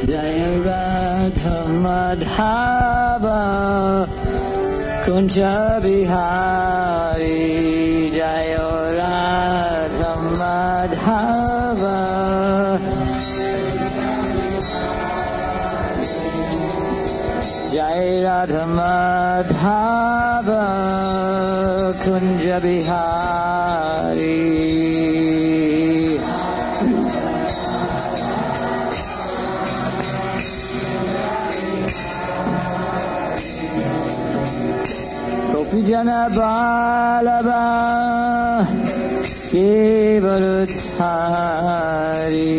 Jaya Radha Madhava Kunja Bihari Jaya Radha Madhava Jaya Radha Madhava Kunja Bihari Jana Balaba Kevaluthari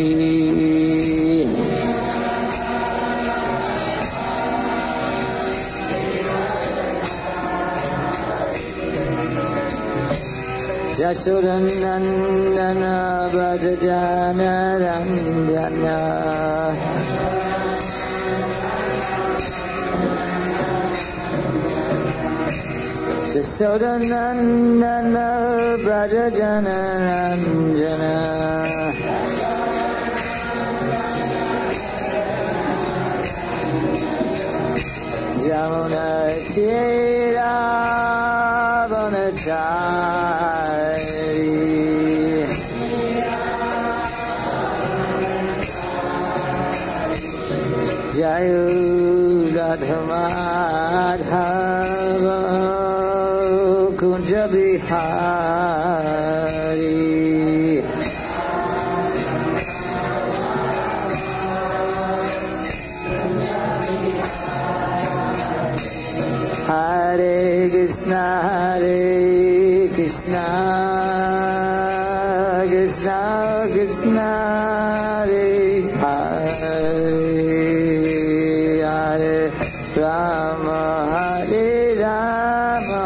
Jasodanandana Brajajana Randana Jasodanandana Brajajana Ranjana Jamuna Tira Vanachari Jayu Radha Madhava Kunja Bihari Hare Krishna Krishna Krishna Hare Hare Hare Rama Hare Rama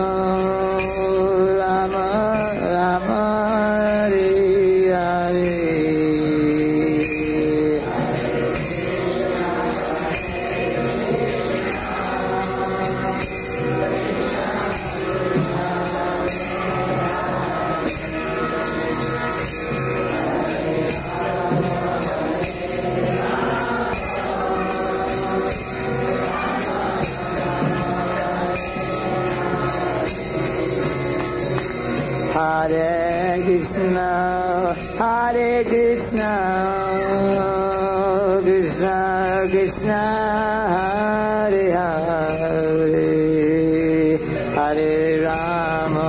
Hare Krishna Krishna Krishna Hare Hare Hare Rama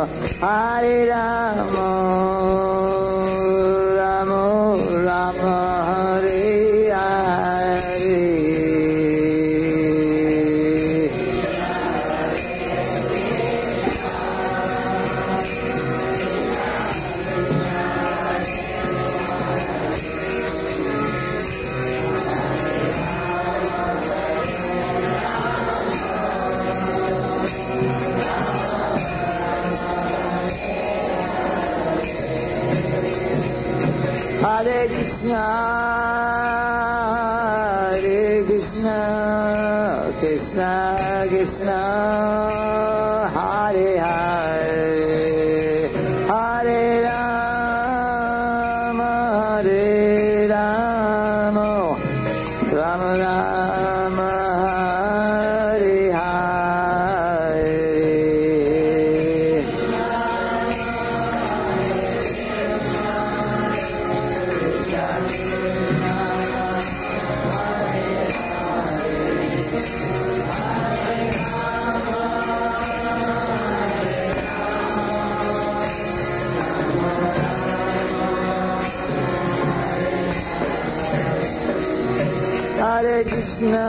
Rama Rama Hare Hare Hare Krishna Krishna Krishna Hare Hare Hare Rama Rama Rama Hare Hare Hare Krishna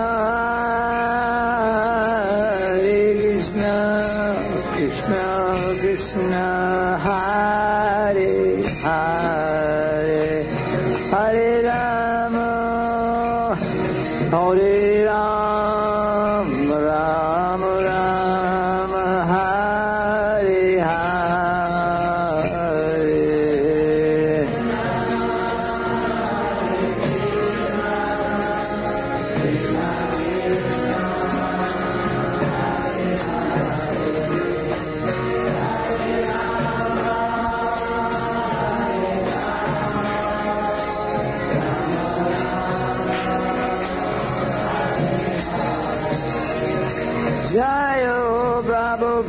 Krishna Krishna Hare Hare Hare Rama Rama Rama Hare Hare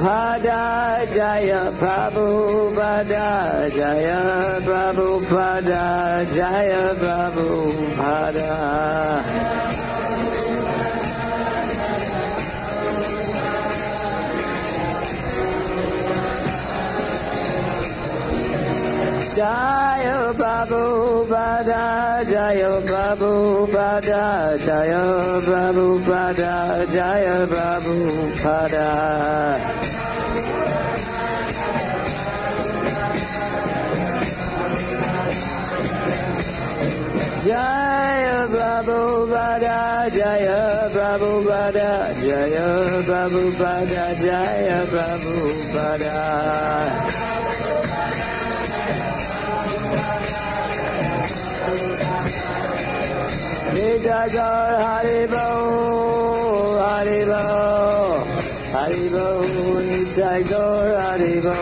Prabhupada, Jaya Prabhupada, Jaya Prabhupada, Jaya Prabhupada. Jaya Prabhupada, Jaya Prabhupada, Jaya Prabhupada, Jaya Prabhupada. Jaya Prabhupada, Jaya Prabhupada, Jaya Prabhupada, Jaya Prabhupada. Nitai Haribo, Haribo, Haribo, Nitai Haribo.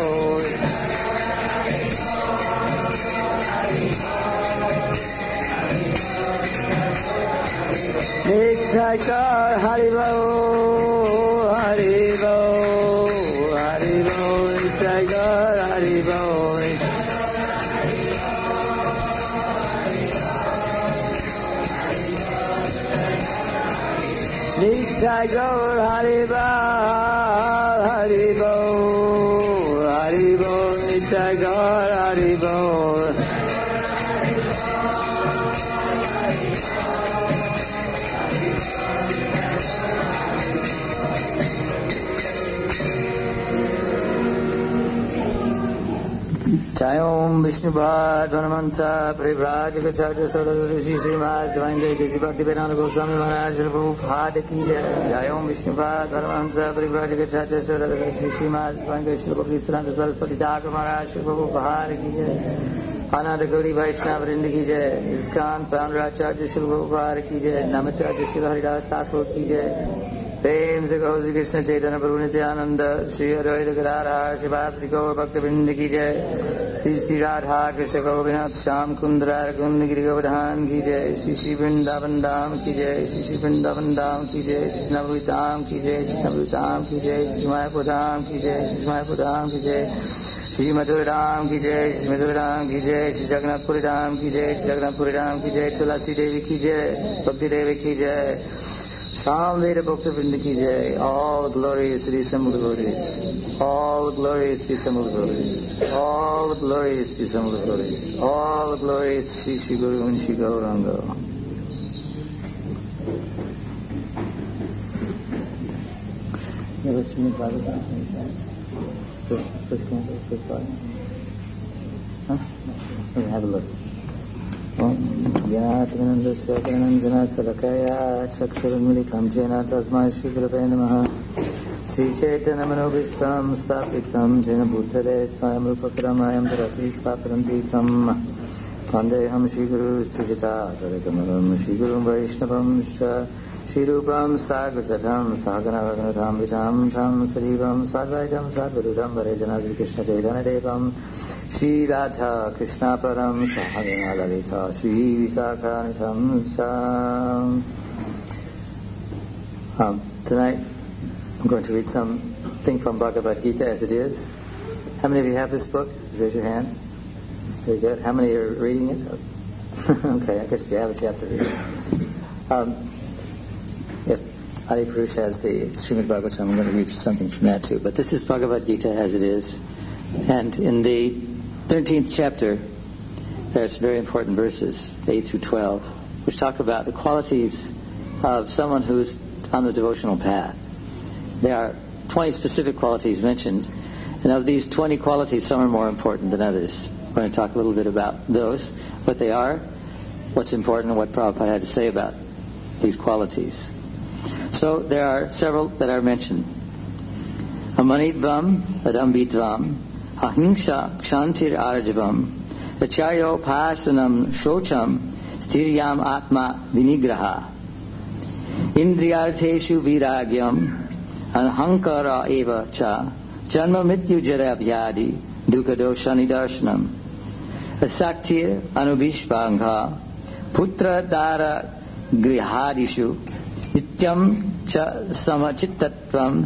Nitai Haribo, Haribo, Haribo, Nitai Haribo. Nitai Gaur Haribo, Haribo, Haribo, Nitai Gaur Haribo. Jayom Vishnupad Vanamansa Privrajagacharya Saraswati Srimad Dvainde Jai Bhaktivedanta Goswami Maharaj Prabhupada Ki Jai. Jayom Vishnupad Vanamansa Privrajagacharya Saraswati Srimad Dvainde Jai Bhaktivedanta Saraswati Thakur Maharaj Prabhupada Ki Jai. Ananda Gauri Vaishnava Vrinda Ki Jai. ISKCON Pounderacharya Prabhupada Ki Jai. Namacharya Srila Haridas Thakur Ki Jai. Prem se Gausi Krishna Chaitanya Prabhu Nityananda Shri Advaita Gadadhar Srivastri Gaur Bhakta Vrinda Ki Jai. Sri Sri Radha Krishna Govinath Sham Kundra Kundi Giri Govardhan Ki Jai. Sri Sri Vrindavan Dham Ki Jai. Sri Sri Vrindavan Dham Ki Jai. Sri Navrutam Ki Jai. Sri Navrutam Ki Jai. Sri Mayapur Dham Ki Jai. Sri Mayapur Dham Ki Jai. Sri Mathura Dham Ki Jai. Sri Mathura Dham Ki Jai. Sri Jagannath Puri Dham Ki Jai. Sri Jagannath Puri Dham Ki Jai. Tulasi Devi Ki Jai. Bhakti Devi Ki Jai. Samveda Bhakta Vrinda Ki Jai. All glories to the assembled devotees. All glories to the assembled devotees. All glories to the assembled devotees. All glories to Sri Sri Guru and Sri Gauranga. You ever seen the Bhagavatam? First canto, first volume? Huh? Okay, have a look. Jnanatinanda Svakanandana Salakaya Chaksharamilitam Jena Tasmai Shri Gurave Namaha Sri Chaitanya Manobhishtam Stapitam Jena Bhutale Swayam Rupakaramayam Dharati Svaparantikam Pandeham Shri Guru Sujata Dharakamaram Shri Guru Vaishnavam Shri Rupam Sagrajatam Saganavaganatam Vitam Tam Sarivam Sadvaitam Sadvarudam Varejana Sri Krishna Chaitanya Devam Shri Radha Krishna Param Sahagana Lalita Shri Visakanitam Sam. Tonight I'm going to read something from Bhagavad Gita as it is. How many of you have this book? Raise your hand. Very good. How many are reading it? Okay, I guess if you have it, you have to read it. If Adi Purush has the Srimad Bhagavatam, I'm going to read something from that too. But this is Bhagavad Gita as it is. And in the 13th chapter, there's very important verses, 8 through 12, which talk about the qualities of someone who's on the devotional path. There are 20 specific qualities mentioned, and of these 20 qualities, some are more important than others. We're going to talk a little bit about those, what they are, what's important, and what Prabhupada had to say about these qualities. So there are several that are mentioned. Amanidvam adambitvam ahimsa kshantir arjavam acharyo pasanam shocham stiryam atma vinigraha indriyartheshu viragyam ahankara eva cha janma mityu jara vyadi dukkhadoshani darshanam asaktir anubhishvangha putra dara grihadishu nityam cha samachittatvam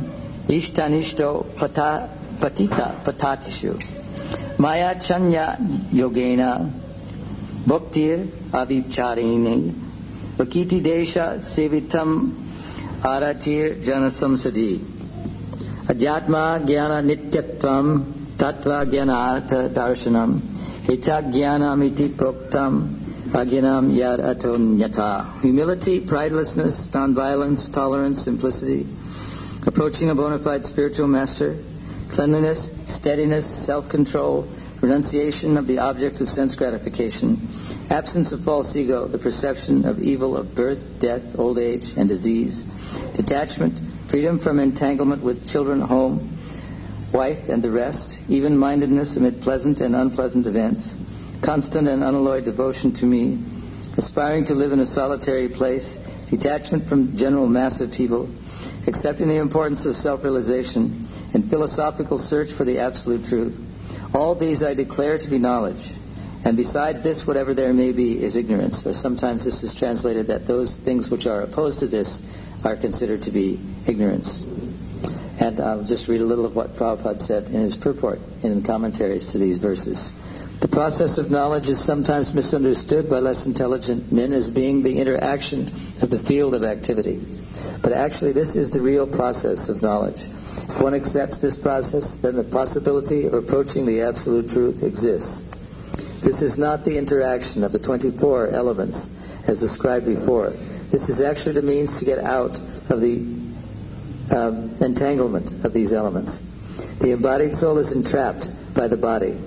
Ishtanishto patita patatishu. Maya chanya yogena bhaktir avipcharini vakiti desha sevitam aratir janasamsadi. Adhyatma jnana nityatvam tattva jnanartha darshanam ita jnanamiti proktam ajnanam yad atonyata. Humility, pridelessness, nonviolence, tolerance, simplicity, approaching a bona fide spiritual master, cleanliness, steadiness, self-control, renunciation of the objects of sense gratification, absence of false ego, the perception of evil of birth, death, old age, and disease, detachment, freedom from entanglement with children, home, wife, and the rest, even-mindedness amid pleasant and unpleasant events, constant and unalloyed devotion to me, aspiring to live in a solitary place, detachment from general mass of people, accepting the importance of self-realization, and philosophical search for the absolute truth. All these I declare to be knowledge. And besides this, whatever there may be is ignorance. Or sometimes this is translated that those things which are opposed to this are considered to be ignorance. And I'll just read a little of what Prabhupada said in his purport in commentaries to these verses. The process of knowledge is sometimes misunderstood by less intelligent men as being the interaction of the field of activity. But actually this is the real process of knowledge. If one accepts this process, then the possibility of approaching the absolute truth exists. This is not the interaction of the 24 elements as described before. This is actually the means to get out of the entanglement of these elements. The embodied soul is entrapped by the body.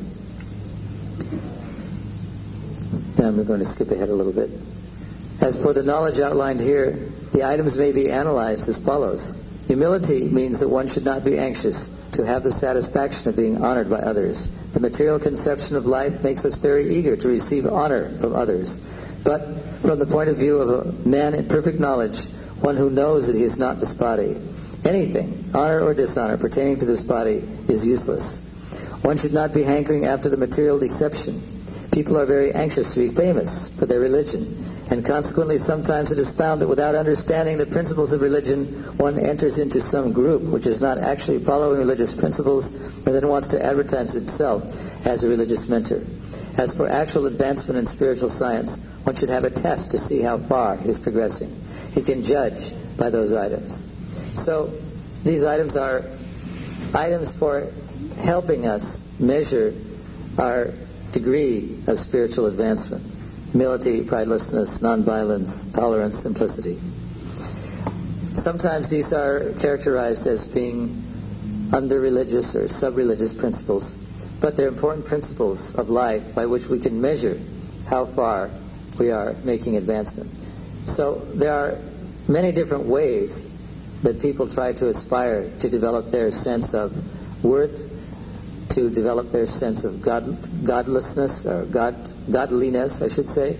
Now I'm going to skip ahead a little bit. As for the knowledge outlined here, the items may be analyzed as follows. Humility means that one should not be anxious to have the satisfaction of being honored by others. The material conception of life makes us very eager to receive honor from others. But from the point of view of a man in perfect knowledge, one who knows that he is not this body, anything, honor or dishonor, pertaining to this body is useless. One should not be hankering after the material deception. People are very anxious to be famous for their religion, and consequently sometimes it is found that without understanding the principles of religion, one enters into some group which is not actually following religious principles and then wants to advertise himself as a religious mentor. As for actual advancement in spiritual science, one should have a test to see how far he is progressing. He can judge by those items. So these items are items for helping us measure our degree of spiritual advancement. Humility, pridelessness, nonviolence, tolerance, simplicity. Sometimes these are characterized as being under-religious or sub-religious principles, but they're important principles of life by which we can measure how far we are making advancement. So there are many different ways that people try to aspire to develop their sense of worth, to develop their sense of godlessness, or godliness, I should say,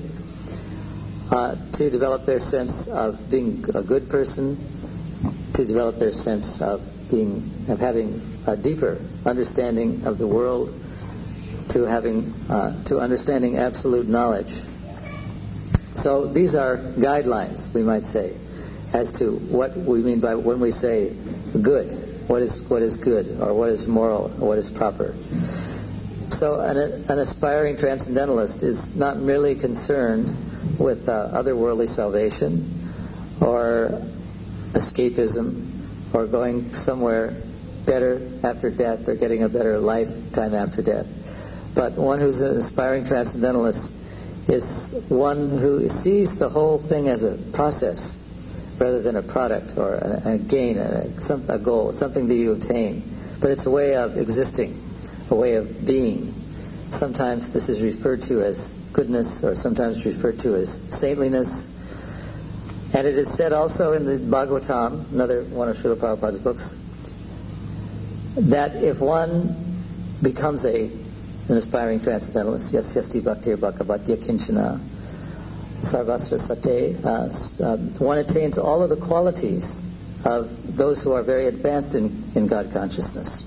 to develop their sense of being a good person, to develop their sense of having a deeper understanding of the world, to understanding absolute knowledge. So these are guidelines, we might say, as to what we mean by when we say good. What is good, or what is moral, or what is proper. So an aspiring transcendentalist is not merely concerned with otherworldly salvation or escapism or going somewhere better after death or getting a better lifetime after death. But one who's an aspiring transcendentalist is one who sees the whole thing as a process rather than a product or a gain, a goal, something that you obtain. But it's a way of existing, a way of being. Sometimes this is referred to as goodness, or sometimes referred to as saintliness. And it is said also in the Bhagavatam, another one of Srila Prabhupada's books, that if one becomes an aspiring transcendentalist, yasyasti bhaktir bhakavadya kinchana, sarvasra sate, one attains all of the qualities of those who are very advanced in God consciousness.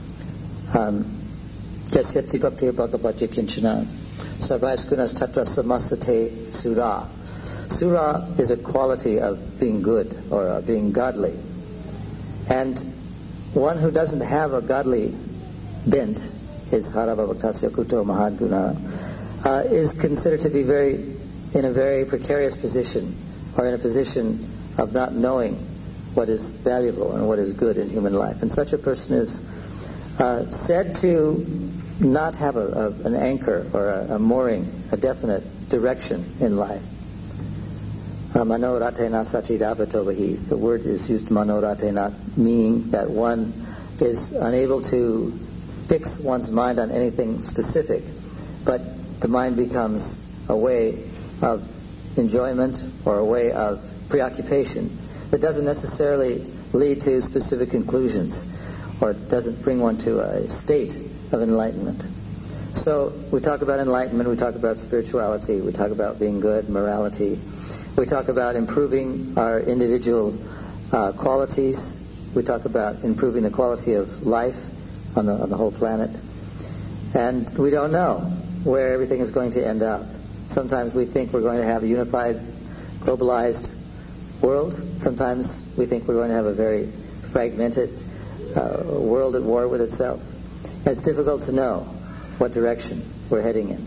Yasyati bhaktir bhakavadya kinchana, sarvas gunas tatra samasate sura. Sura is a quality of being good or being godly. And one who doesn't have a godly bent, is harabhavaktasya kuto mahadguna, is considered to be in a very precarious position, or in a position of not knowing what is valuable and what is good in human life. And such a person is said to not have an anchor or a mooring, a definite direction in life. Manoratena satidabhatovahi. The word is used manoratena, meaning that one is unable to fix one's mind on anything specific, but the mind becomes a way of enjoyment or a way of preoccupation that doesn't necessarily lead to specific conclusions, or doesn't bring one to a state of enlightenment. So we talk about enlightenment, we talk about spirituality, we talk about being good, morality, we talk about improving our individual qualities, we talk about improving the quality of life on the whole planet. And we don't know where everything is going to end up. Sometimes we think we're going to have a unified, globalized world. Sometimes we think we're going to have a very fragmented world at war with itself. And it's difficult to know what direction we're heading in.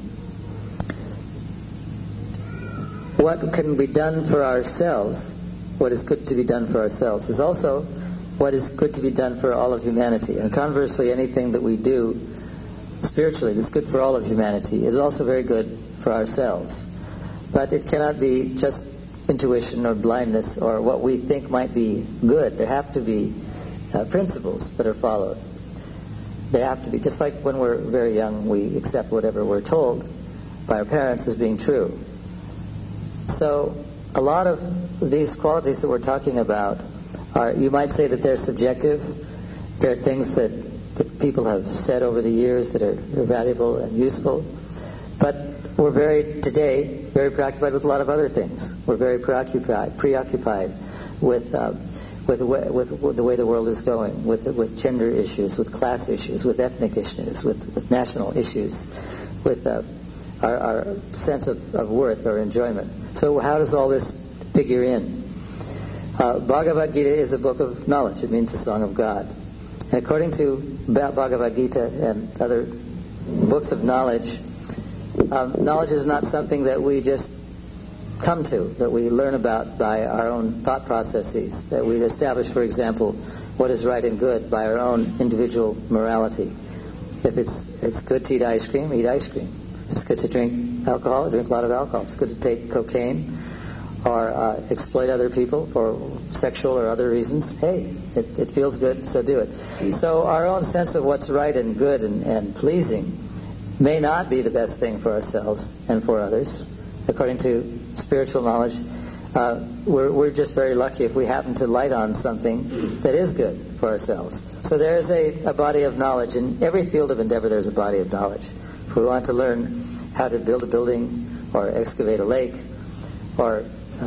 What can be done for ourselves, what is good to be done for ourselves, is also what is good to be done for all of humanity. And conversely, anything that we do spiritually that's good for all of humanity is also very good for ourselves. But it cannot be just intuition or blindness or what we think might be good. There have to be principles that are followed. They have to be, just like when we're very young, we accept whatever we're told by our parents as being true. So a lot of these qualities that we're talking about are, you might say that they're subjective. They're things that people have said over the years that are valuable and useful. But we're today very preoccupied with a lot of other things. We're very preoccupied with the way the world is going, with gender issues, with class issues, with ethnic issues, with national issues, with our sense of worth or enjoyment. So how does all this figure in? Bhagavad Gita is a book of knowledge. It means the song of God. And according to Bhagavad Gita and other books of knowledge, knowledge is not something that we just come to, that we learn about by our own thought processes, that we establish, for example, what is right and good by our own individual morality. If it's good to eat ice cream, eat ice cream. If it's good to drink alcohol, drink a lot of alcohol. It's good to take cocaine or exploit other people for sexual or other reasons. Hey, it feels good, so do it. So our own sense of what's right and good and pleasing may not be the best thing for ourselves and for others. According to spiritual knowledge, we're just very lucky if we happen to light on something that is good for ourselves. So there's a body of knowledge. In every field of endeavor, there's a body of knowledge. If we want to learn how to build a building or excavate a lake or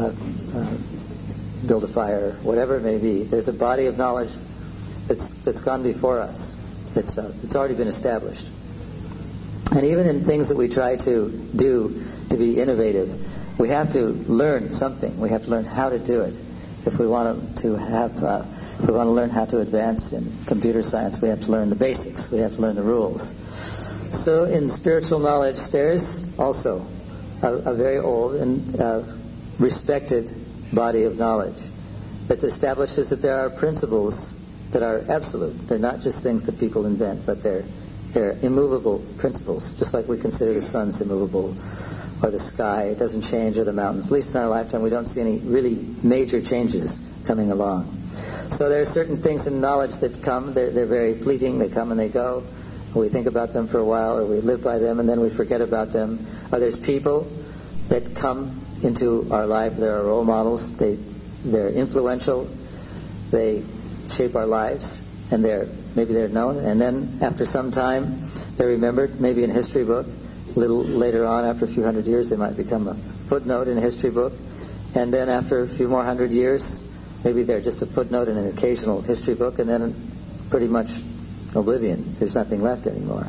build a fire, whatever it may be, there's a body of knowledge that's gone before us. It's already been established. And even in things that we try to do to be innovative, we have to learn something. We have to learn how to do it. If we want to learn how to advance in computer science, we have to learn the basics. We have to learn the rules. So in spiritual knowledge, there is also a very old and respected body of knowledge that establishes that there are principles that are absolute. They're not just things that people invent, but they're immovable principles, just like we consider the sun's immovable, or the sky. It doesn't change, or the mountains. At least in our lifetime, we don't see any really major changes coming along. So there are certain things in knowledge that come. They're very fleeting. They come and they go. We think about them for a while, or we live by them, and then we forget about them. Or there's people that come into our life. There are role models. They're influential. They shape our lives, and maybe they're known. And then after some time, they're remembered, maybe in a history book. A little later on, after a few hundred years, they might become a footnote in a history book. And then after a few more hundred years, maybe they're just a footnote in an occasional history book, and then pretty much oblivion. There's nothing left anymore.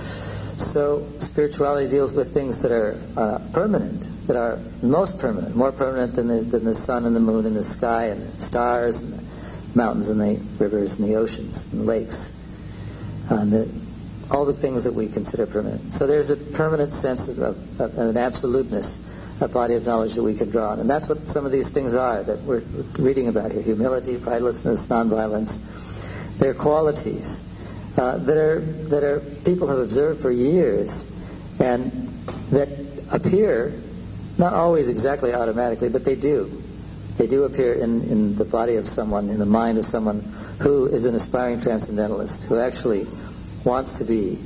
So spirituality deals with things that are permanent, that are most permanent, more permanent than the sun and the moon and the sky and the stars and mountains and the rivers and the oceans and the lakes, and all the things that we consider permanent. So there's a permanent sense of an absoluteness, a body of knowledge that we can draw on. And that's what some of these things are that we're reading about here: humility, pridelessness, nonviolence. They're qualities that are people have observed for years, and that appear not always exactly automatically, but they do. They do appear in the body of someone, in the mind of someone who is an aspiring transcendentalist, who actually wants to be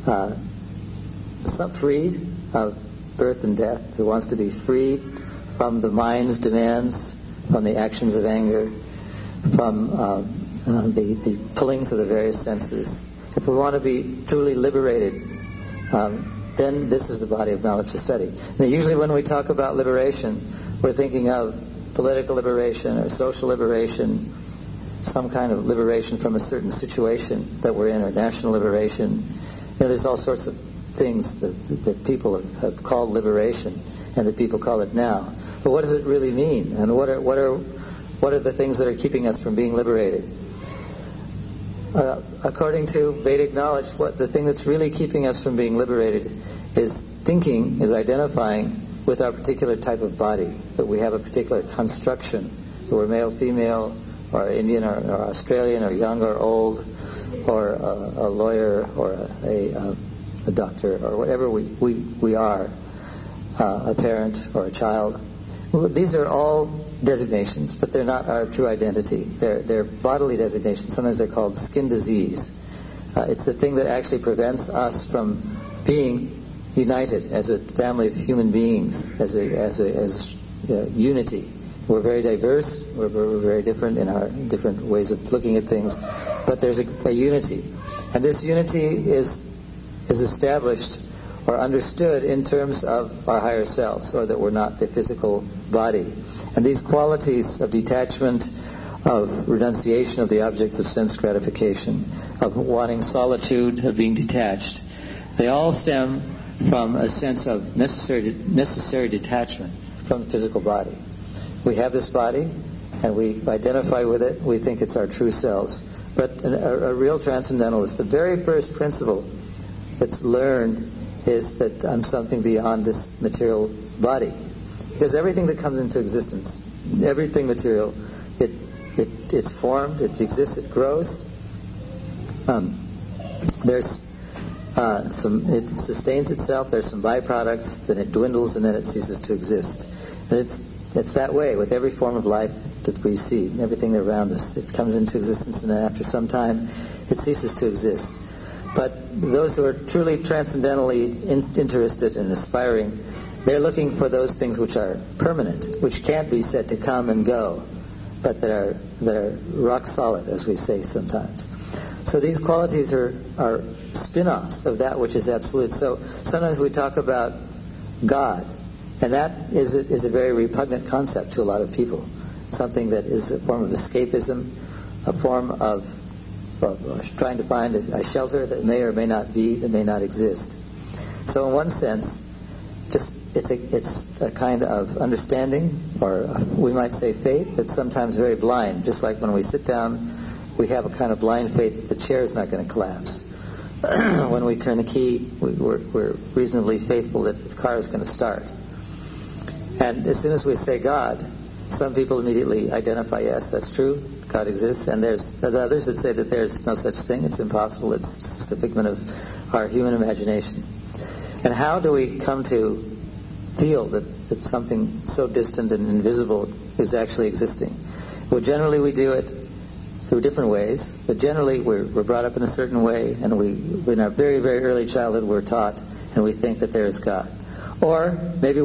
freed of birth and death, who wants to be freed from the mind's demands, from the actions of anger, from the pullings of the various senses. If we want to be truly liberated, then this is the body of knowledge to study. Now, usually when we talk about liberation, we're thinking of political liberation or social liberation, some kind of liberation from a certain situation that we're in, or national liberation. There's all sorts of things that people have called liberation, and that people call it now. But what does it really mean? And what are the things that are keeping us from being liberated? According to Vedic knowledge, the thing that's really keeping us from being liberated is identifying with our particular type of body, that we have a particular construction, that we're male, female, or Indian, or Australian, or young, or old, or a lawyer, or a doctor, or whatever we are, a parent or a child. These are all designations, but they're not our true identity. They're bodily designations. Sometimes they're called skin disease. It's the thing that actually prevents us from being united as a family of human beings, as unity. We're very diverse. We're very different in our different ways of looking at things, but there's a unity, and this unity is established or understood in terms of our higher selves, or that we're not the physical body. And these qualities of detachment, of renunciation of the objects of sense gratification, of wanting solitude, of being detached, they all stem from a sense of necessary detachment from the physical body. We have this body, and we identify with it. We think it's our true selves. But a real transcendentalist, the very first principle that's learned is that I'm something beyond this material body. Because everything that comes into existence, everything material, it's formed, it exists, it grows. It sustains itself. There's some byproducts, then it dwindles, and then it ceases to exist. And it's that way with every form of life that we see, everything around us. It comes into existence, and then after some time, it ceases to exist. But those who are truly transcendentally interested and aspiring, they're looking for those things which are permanent, which can't be said to come and go, but that are rock solid, as we say sometimes. So these qualities are spin-offs of that which is absolute. So sometimes we talk about God, and that is a very repugnant concept to a lot of people. Something that is a form of escapism, a form of trying to find a shelter that may or may not be, that may not exist. So in one sense, it's a kind of understanding, or we might say faith, that's sometimes very blind. Just like when we sit down, we have a kind of blind faith that the chair is not going to collapse. When we turn the key, we're reasonably faithful that the car is going to start. And as soon as we say God, some people immediately identify, yes, that's true, God exists, and there's others that say that there's no such thing, it's impossible, it's just a figment of our human imagination. And how do we come to feel that something so distant and invisible is actually existing? Well, generally we do it through different ways, but generally we're brought up in a certain way, and in our very, very early childhood we're taught, and we think that there is God. Or maybe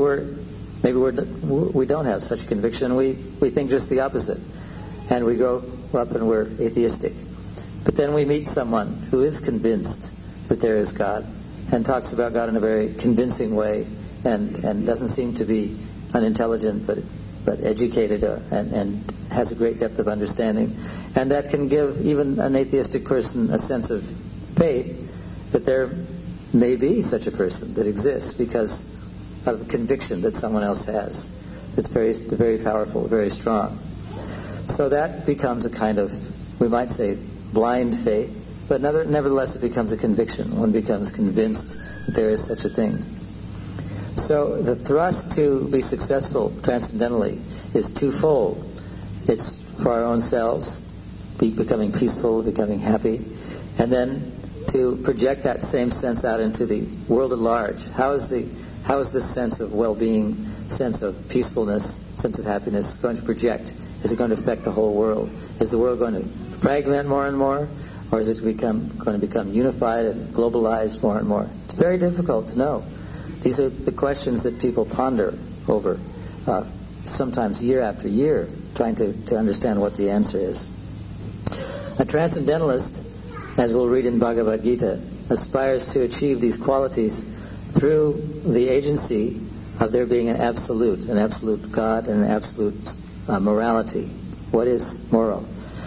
we don't have such conviction. We think just the opposite, and we grow up and we're atheistic. But then we meet someone who is convinced that there is God, and talks about God in a very convincing way, and doesn't seem to be unintelligent, but educated, and has a great depth of understanding, and that can give even an atheistic person a sense of faith that there may be such a person that exists because of conviction that someone else has. It's very, very powerful, very strong. So that becomes a kind of, we might say, blind faith, but nevertheless it becomes a conviction. One becomes convinced that there is such a thing. So the thrust to be successful transcendentally is twofold. It's for our own selves, becoming peaceful, becoming happy, and then to project that same sense out into the world at large. How is this sense of well-being, sense of peacefulness, sense of happiness going to project? Is it going to affect the whole world? Is the world going to fragment more and more? Or is it going to become unified and globalized more and more? It's very difficult to know. These are the questions that people ponder over, sometimes year after year, trying to understand what the answer is. A transcendentalist, as we'll read in Bhagavad Gita, aspires to achieve these qualities through the agency of there being an absolute God and an absolute morality. What is moral?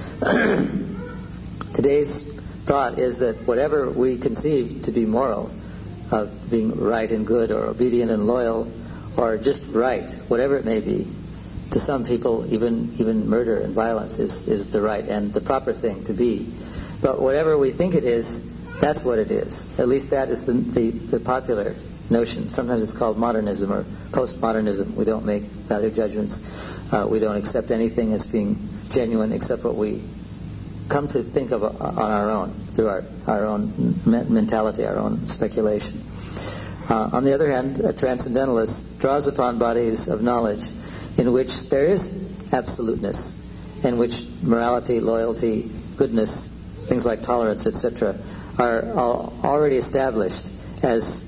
Today's thought is that whatever we conceive to be moral, of being right and good or obedient and loyal or just right, whatever it may be, to some people even murder and violence is the right and the proper thing to be. But whatever we think it is, that's what it is. At least that is the popular notion. Sometimes it's called modernism or postmodernism. We don't make value judgments. We don't accept anything as being genuine except what we come to think of on our own, through our own mentality, our own speculation. On the other hand, a transcendentalist draws upon bodies of knowledge in which there is absoluteness, in which morality, loyalty, goodness, things like tolerance, etc., are already established as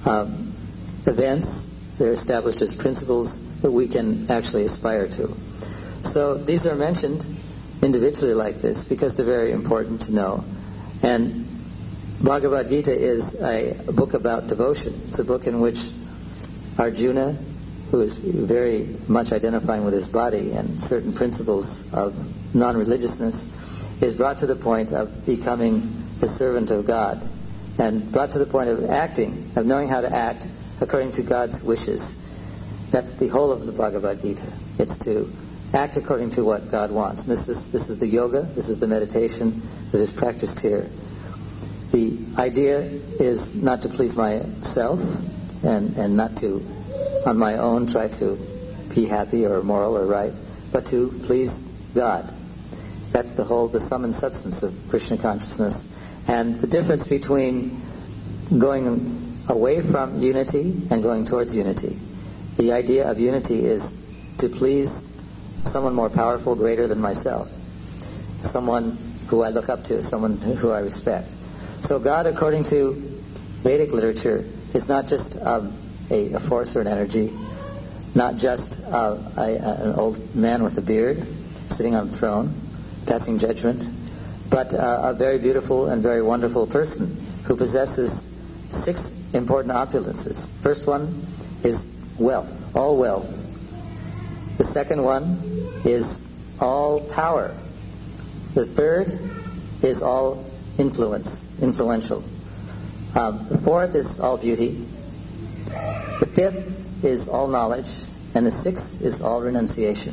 events. They're established as principles that we can actually aspire to. So these are mentioned individually like this because they're very important to know. And Bhagavad Gita is a book about devotion. It's a book in which Arjuna, who is very much identifying with his body and certain principles of non-religiousness, is brought to the point of becoming the servant of God and brought to the point of acting, of knowing how to act according to God's wishes. That's the whole of the Bhagavad Gita. It's to act according to what God wants. And this is the yoga, this is the meditation that is practiced here. The idea is not to please myself and not to, on my own, try to be happy or moral or right, but to please God. That's the sum and substance of Krishna consciousness. And the difference between going away from unity and going towards unity. The idea of unity is to please someone more powerful, greater than myself, someone who I look up to, someone who I respect. So God, according to Vedic literature, is not just a force or an energy, not just an old man with a beard sitting on a throne, passing judgment, but a very beautiful and very wonderful person who possesses 6 important opulences. First one is wealth, all wealth. The second one is all power. The third is all influential. The fourth is all beauty. The fifth is all knowledge. And the sixth is all renunciation.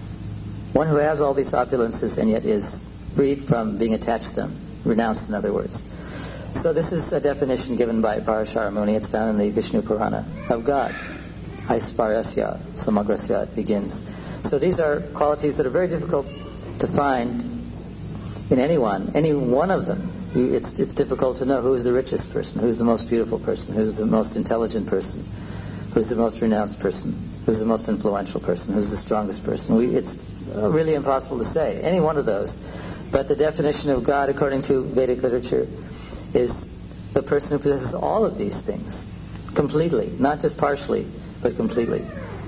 One who has all these opulences and yet is freed from being attached to them, renounced in other words. So this is a definition given by Parashara Muni. It's found in the Vishnu Purana of God. Aisparasya samagrasya, it begins. So these are qualities that are very difficult to find in anyone, any one of them. It's difficult to know who's the richest person, who's the most beautiful person, who's the most intelligent person, who's the most renounced person, who's the most influential person, who's the strongest person. It's really impossible to say, any one of those. But the definition of God, according to Vedic literature, is the person who possesses all of these things completely, not just partially, but completely.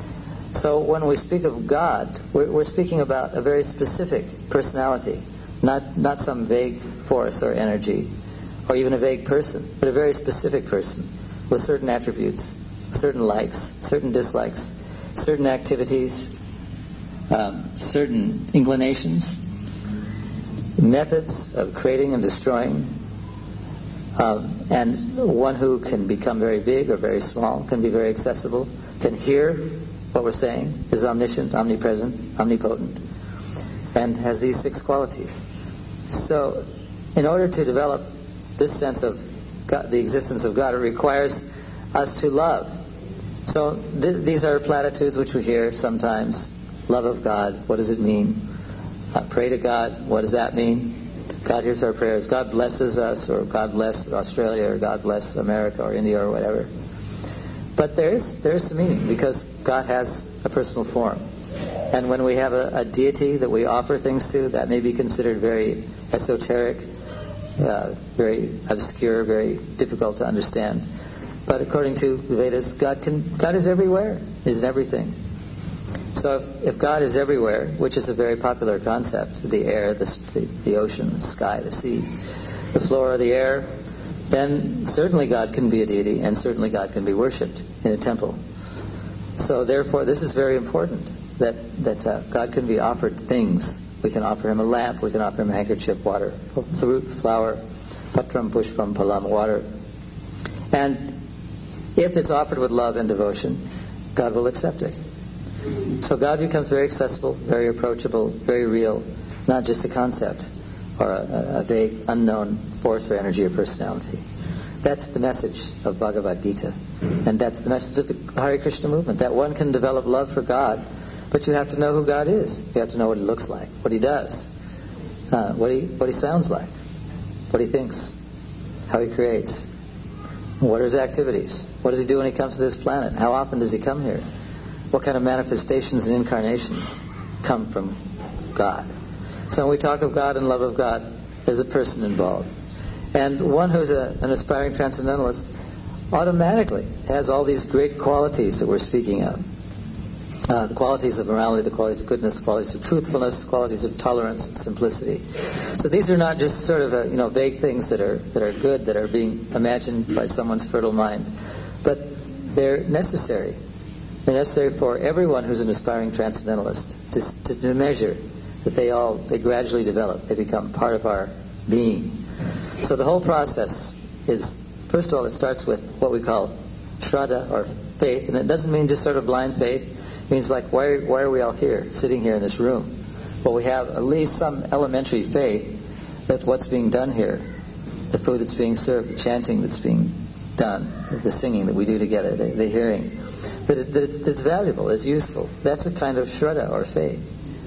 So when we speak of God, we're speaking about a very specific personality, not some vague force or energy, or even a vague person, but a very specific person with certain attributes, certain likes, certain dislikes, certain activities, certain inclinations, methods of creating and destroying, and one who can become very big or very small, can be very accessible, can hear what we're saying, is omniscient, omnipresent, omnipotent. and has these 6 qualities. So in order to develop this sense of God, the existence of God, it requires us to love. So these are platitudes which we hear sometimes. Love of God, what does it mean? Pray to God, what does that mean? God hears our prayers. God blesses us, or God bless Australia, or God bless America, or India, or whatever. But there is some meaning, because God has a personal form. And when we have a deity that we offer things to, that may be considered very esoteric, very obscure, very difficult to understand. But according to the Vedas, God is everywhere. He's in everything. So if God is everywhere, which is a very popular concept, the air, the ocean, the sky, the sea, the floor, the air, then certainly God can be a deity, and certainly God can be worshipped in a temple. So therefore, this is very important, that God can be offered things. We can offer him a lamp, we can offer him a handkerchief, water, fruit, flower, patram, pushpam, palam, water. And if it's offered with love and devotion, God will accept it. So God becomes very accessible, very approachable, very real, not just a concept or a vague, unknown force or energy or personality. That's the message of Bhagavad Gita. And that's the message of the Hare Krishna movement, that one can develop love for God, but you have to know who God is. You have to know what he looks like, what he does, what he sounds like, what he thinks, how he creates, what are his activities, what does he do when he comes to this planet, how often does he come here, what kind of manifestations and incarnations come from God. So when we talk of God and love of God, there's a person involved. And one who's an aspiring transcendentalist automatically has all these great qualities that we're speaking of. The qualities of morality, the qualities of goodness, the qualities of truthfulness, the qualities of tolerance and simplicity. So these are not just sort of vague things that are good, that are being imagined by someone's fertile mind, but they're necessary. They're necessary for everyone who's an aspiring transcendentalist to measure that they gradually develop. They become part of our being. So the whole process is, first of all, it starts with what we call shraddha, or faith, and it doesn't mean just sort of blind faith. It means like, why are we all here, sitting here in this room? Well, we have at least some elementary faith that what's being done here, the food that's being served, the chanting that's being done, the singing that we do together, the hearing, that it's valuable, it's useful. That's a kind of shraddha, or faith.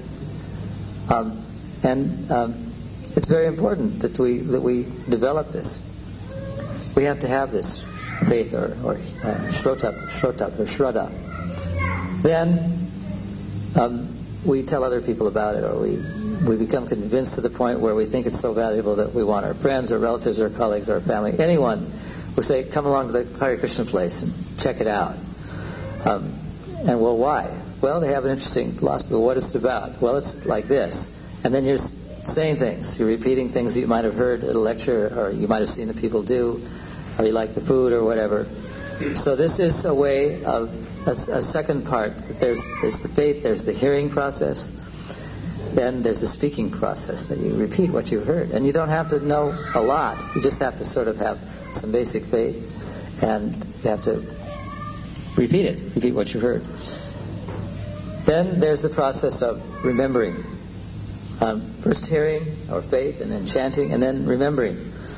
It's very important that we develop this. We have to have this faith, or shraddha. Then we tell other people about it, or we become convinced to the point where we think it's so valuable that we want our friends or relatives or colleagues or family, anyone, we say, come along to the Hare Krishna place and check it out. And well, why? Well, they have an interesting philosophy. What is it about? Well, it's like this. And then you're saying things. You're repeating things that you might have heard at a lecture, or you might have seen the people do, or you like the food or whatever. So this is a way of a second part. There's the faith, there's the hearing process, then there's the speaking process, that you repeat what you heard. And you don't have to know a lot. You just have to sort of have some basic faith, and you have to repeat what you heard. Then there's the process of remembering. First hearing, or faith, and then chanting, and then remembering.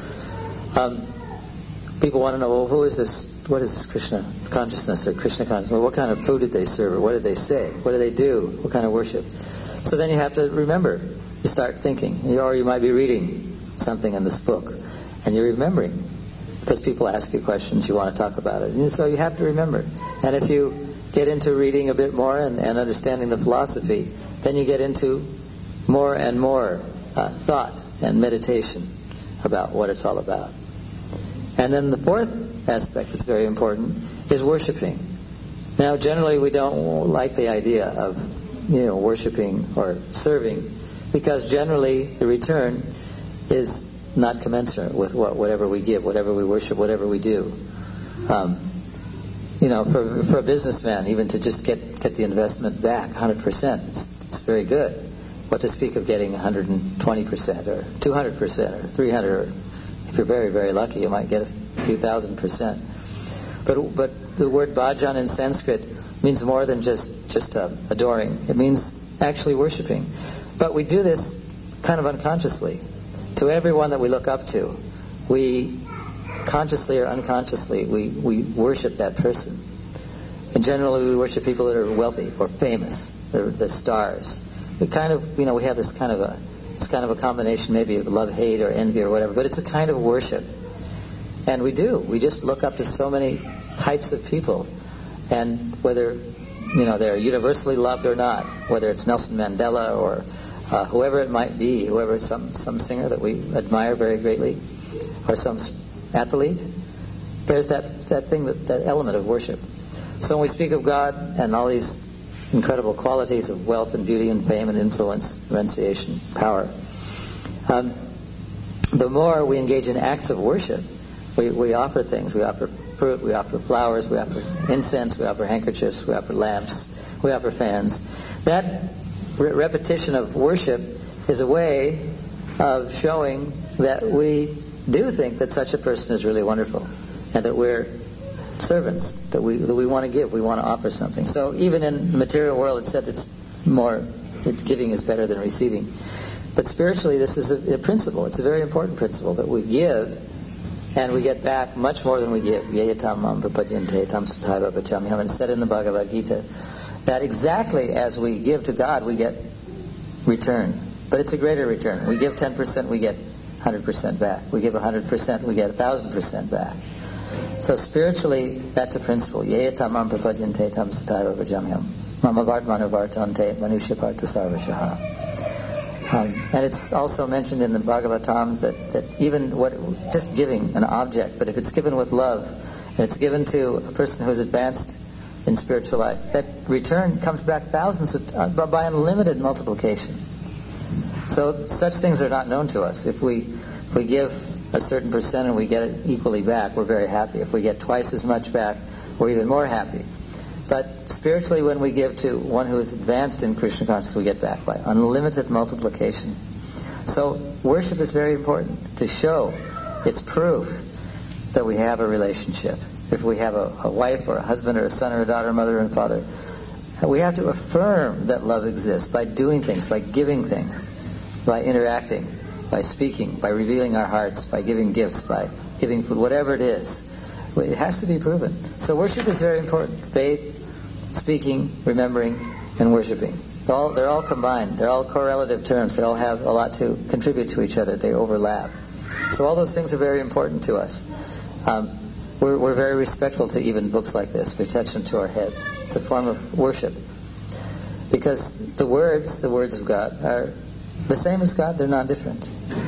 People want to know, well, who is this? What is this Krishna consciousness, or Krishna consciousness? Well, what kind of food did they serve, or what did they say? What did they do? What kind of worship? So then you have to remember. You start thinking, or you might be reading something in this book, and you're remembering, because people ask you questions, you want to talk about it, and so you have to remember. And if you get into reading a bit more and understanding the philosophy, then you get into more and more thought and meditation about what it's all about. And then the fourth aspect that's very important is worshiping. Now, generally we don't like the idea of, worshiping or serving, because generally the return is not commensurate with whatever we give, whatever we worship, whatever we do. For a businessman, even to just get the investment back 100%, it's very good. What to speak of getting 120% or 200% or 300%, or if you're very, very lucky, you might get a few thousand%. But the word bhajan in Sanskrit means more than just adoring. It means actually worshiping. But we do this kind of unconsciously. To everyone that we look up to, we consciously or unconsciously, we worship that person. And generally we worship people that are wealthy or famous. They're the stars. We kind of, we have this kind of it's kind of a combination maybe of love, hate, or envy or whatever, but it's a kind of worship. And we just look up to so many types of people. And whether, they're universally loved or not, whether it's Nelson Mandela or whoever it might be, whoever, some singer that we admire very greatly, or some athlete, there's that thing, that element of worship. So when we speak of God and all these incredible qualities of wealth and beauty and fame and influence, renunciation, power, the more we engage in acts of worship, we offer things. We offer fruit, we offer flowers, we offer incense, we offer handkerchiefs, we offer lamps, we offer fans. That repetition of worship is a way of showing that we do think that such a person is really wonderful, and that we're servants, that we want to give, we want to offer something. So even in the material world, it's said that giving is better than receiving. But spiritually, this is a principle. It's a very important principle, that we give and we get back much more than we give. It's said in the Bhagavad Gita that exactly as we give to God, we get return. But it's a greater return. We give 10%, we get 100% back. We give 100%, we get 1,000% back. So spiritually, that's a principle. Yeyatamam prapajyante tam sataiva vajamyam. Mamavart manuvartante manusyapartha sarvashaha. And it's also mentioned in the Bhagavatams that even just giving an object, but if it's given with love, and it's given to a person who's advanced in spiritual life, that return comes back thousands by unlimited multiplication. So such things are not known to us. If we give a certain percent and we get it equally back, we're very happy. If we get twice as much back, we're even more happy. But spiritually, when we give to one who is advanced in Krishna consciousness, we get back by unlimited multiplication. So worship is very important to show it's proof that we have a relationship. If we have a wife or a husband or a son or a daughter, mother and father, we have to affirm that love exists by doing things, by giving things, by interacting, by speaking, by revealing our hearts, by giving gifts, by giving food, whatever it is. It has to be proven. So worship is very important. Faith, speaking, remembering, and worshiping. They're all combined. They're all correlative terms. They all have a lot to contribute to each other. They overlap. So all those things are very important to us. We're very respectful to even books like this. We attach them to our heads. It's a form of worship. Because the words of God, are the same as God. They're not different.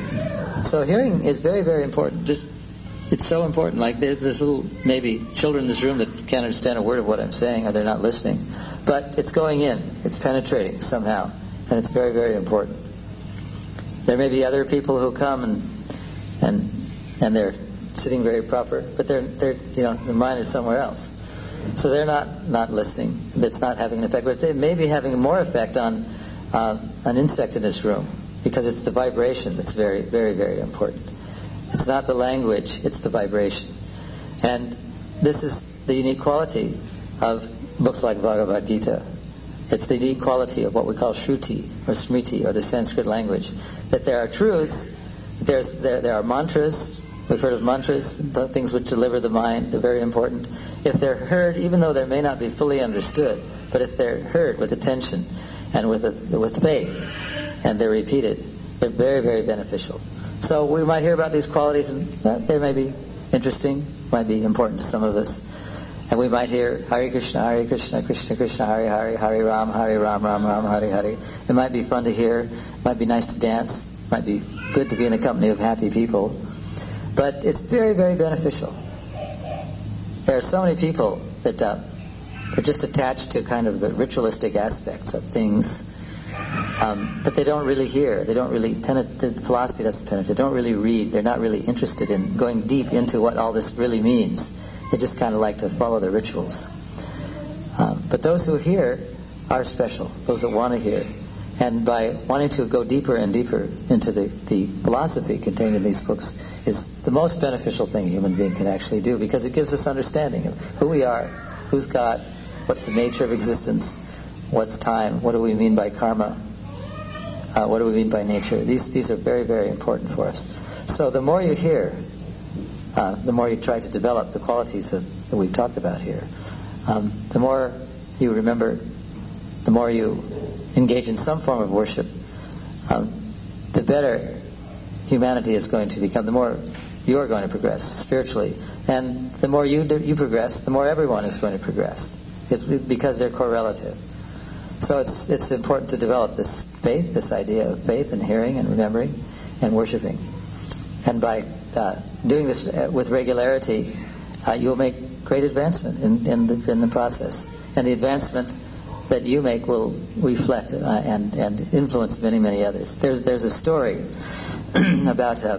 So hearing is very, very important. It's so important. Like there's little, maybe children in this room that can't understand a word of what I'm saying, or they're not listening. But it's going in. It's penetrating somehow. And it's very, very important. There may be other people who come and they're sitting very proper, but they're their mind is somewhere else. So they're not listening. It's not having an effect. But it may be having more effect on an insect in this room, because it's the vibration that's very, very, very important. It's not the language, it's the vibration. And this is the unique quality of books like Bhagavad Gita. It's the unique quality of what we call Shruti or Smriti, or the Sanskrit language. That there are truths, there are mantras. We've heard of mantras, things which deliver the mind. They're very important. If they're heard, even though they may not be fully understood, but if they're heard with attention and with faith, and they're repeated, they're very, very beneficial. So we might hear about these qualities, and they may be interesting, might be important to some of us. And we might hear Hare Krishna, Krishna Krishna, Hare Hare, Hare Ram, Ram Ram, Hare Hare. It might be fun to hear. It might be nice to dance. It might be good to be in the company of happy people. But it's very, very beneficial. There are so many people that are just attached to kind of the ritualistic aspects of things. But they don't really hear. They don't really penetrate. The philosophy doesn't penetrate. They don't really read. They're not really interested in going deep into what all this really means. They just kind of like to follow the rituals. But those who hear are special. Those that want to hear. And by wanting to go deeper and deeper into the philosophy contained in these books is the most beneficial thing a human being can actually do, because it gives us understanding of who we are, who's God, what's the nature of existence, what's time, what do we mean by karma, What do we mean by nature? These are very, very important for us. So the more you hear, the more you try to develop the qualities that we've talked about here, the more you remember, the more you engage in some form of worship, the better humanity is going to become, the more you're going to progress spiritually. And the more you progress, the more everyone is going to progress, because they're correlative. So it's important to develop this faith, this idea of faith and hearing and remembering and worshiping. And by doing this with regularity, you'll make great advancement in the process. And the advancement that you make will reflect and influence many, many others. There's a story about a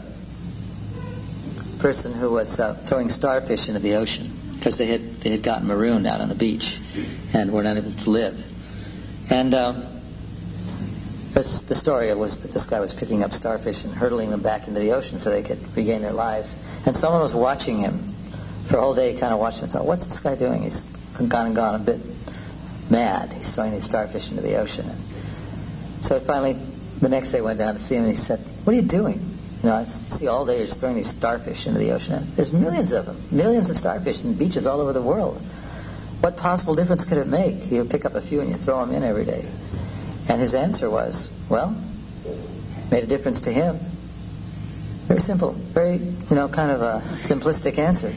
person who was throwing starfish into the ocean because they had gotten marooned out on the beach and were not able to live. And the story was that this guy was picking up starfish and hurtling them back into the ocean so they could regain their lives. And someone was watching him for a whole day, kind of watching him and thought, what's this guy doing? He's gone a bit mad. He's throwing these starfish into the ocean. And so finally, the next day went down to see him and he said, what are you doing? I see all day you're just throwing these starfish into the ocean. And there's millions of them, millions of starfish in beaches all over the world. What possible difference could it make? You pick up a few and you throw them in every day. And his answer was, well, made a difference to him. Very simple, very, kind of a simplistic answer.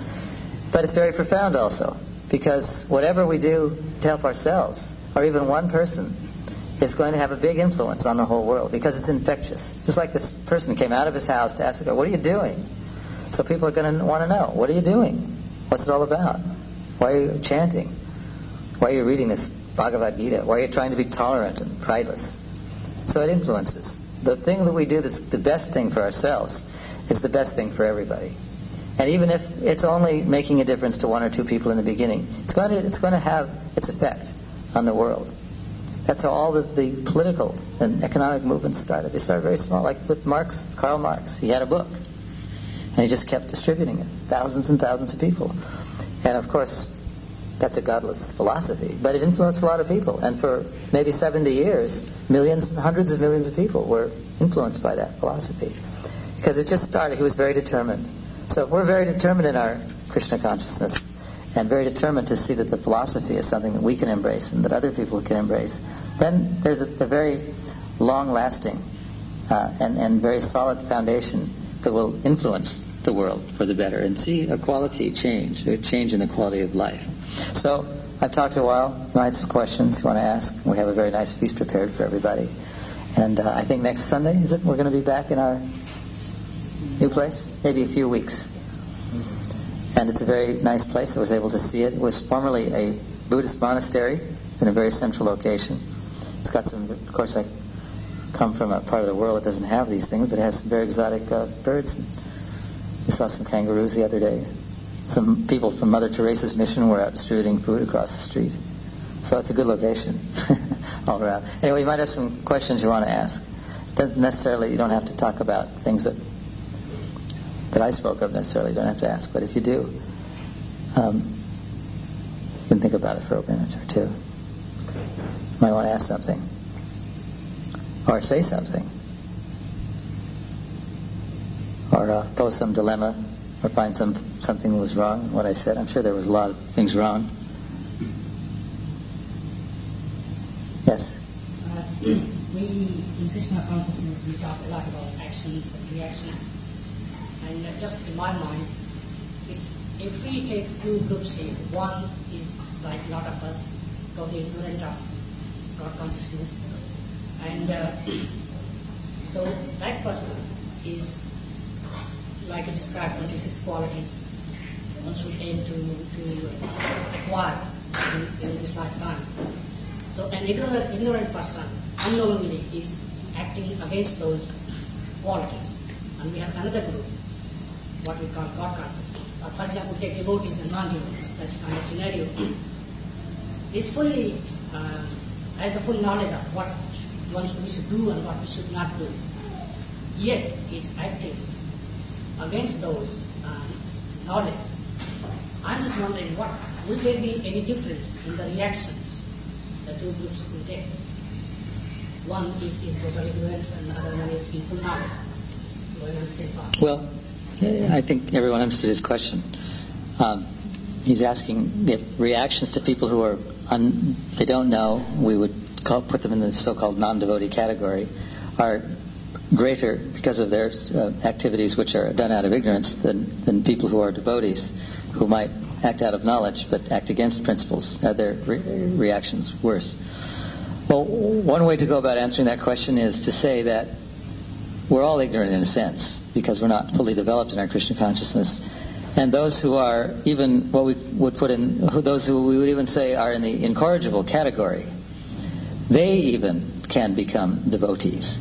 But it's very profound also, because whatever we do to help ourselves, or even one person, is going to have a big influence on the whole world, because it's infectious. Just like this person came out of his house to ask the guy, what are you doing? So people are going to want to know, what are you doing? What's it all about? Why are you chanting? Why are you reading this Bhagavad Gita? Why are you trying to be tolerant and prideless? So it influences. The thing that we do that's the best thing for ourselves is the best thing for everybody. And even if it's only making a difference to one or two people in the beginning, it's going to have its effect on the world. That's how all the political and economic movements started. They started very small, like with Marx, Karl Marx. He had a book, and he just kept distributing it, thousands and thousands of people. And of course, that's a godless philosophy, but it influenced a lot of people. And for maybe 70 years, millions, hundreds of millions of people were influenced by that philosophy. Because it just started. He was very determined. So if we're very determined in our Krishna consciousness, and very determined to see that the philosophy is something that we can embrace and that other people can embrace, then there's a very long-lasting and very solid foundation that will influence the world for the better and see a quality change, a change in the quality of life. So I've talked a while. You might have some questions you want to ask. We have a very nice feast prepared for everybody. And I think next Sunday, is it? We're going to be back in our new place? Maybe a few weeks. And it's a very nice place. I was able to see it. It was formerly a Buddhist monastery in a very central location. It's got some, of course, I come from a part of the world that doesn't have these things, but it has some very exotic birds. We saw some kangaroos the other day. Some people from Mother Teresa's mission were out distributing food across the street. So it's a good location all around. Anyway, you might have some questions you want to ask. Doesn't necessarily, you don't have to talk about things that I spoke of necessarily. You don't have to ask. But if you do, you can think about it for a minute or two. You might want to ask something. Or say something. Or pose some dilemma. Or find something that was wrong in what I said. I'm sure there was a lot of things wrong. Yes? We, in Krishna consciousness, we talk a lot about actions and reactions. And just in my mind, it's, if we take two groups here, one is like a lot of us, totally ignorant of God consciousness. And so that person is, like you described, 26 qualities one should aim to acquire in this lifetime. So an ignorant person unknowingly is acting against those qualities. And we have another group, what we call God consciousness. Or for example, take devotees and non-devotees, that's kind of scenario. Is fully, has the full knowledge of what we should do and what we should not do. Yet, it's acting against those knowledge. I'm just wondering, will there be any difference in the reactions the two groups will take? one is in total ignorance and the other one is in full knowledge, going on the same path. Well, I think everyone understood his question. He's asking if reactions to people who are they don't know, we would put them in the so-called non-devotee category, are greater because of their activities which are done out of ignorance than people who are devotees, who might act out of knowledge but act against principles. Are their reactions worse? Well, one way to go about answering that question is to say that we're all ignorant in a sense because we're not fully developed in our Krishna consciousness. And those who are even what we would put in, those who we would even say are in the incorrigible category, they even can become devotees.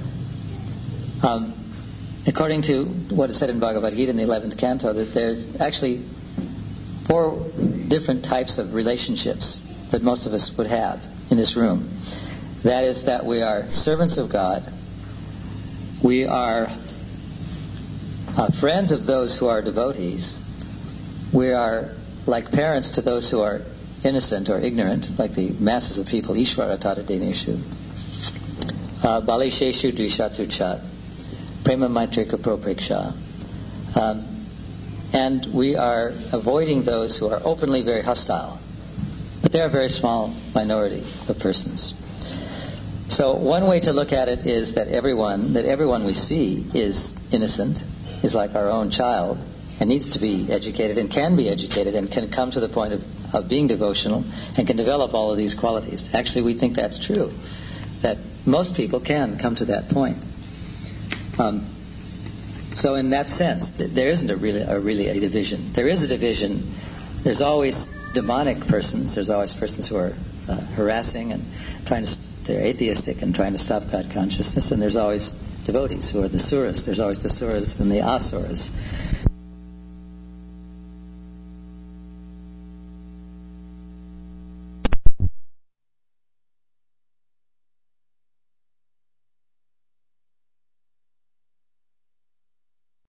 According to what is said in Bhagavad Gita in the 11th canto, that there's actually 4 different types of relationships that most of us would have in this room. That is that we are servants of God, we are friends of those who are devotees, we are like parents to those who are innocent or ignorant, like the masses of people, Ishvara Tata Dineshu, Balisheshu Dvishatru Chat, Prema Maitrika Propreksha. And we are avoiding those who are openly very hostile. But they're a very small minority of persons. So one way to look at it is that everyone we see is innocent, is like our own child, and needs to be educated and can be educated and can come to the point of being devotional and can develop all of these qualities. Actually, we think that's true, that most people can come to that point. So in that sense, there isn't really a division. There is a division. There's always demonic persons. There's always persons who are harassing and they're atheistic and trying to stop God consciousness. And there's always devotees who are the suras. There's always the suras and the asuras.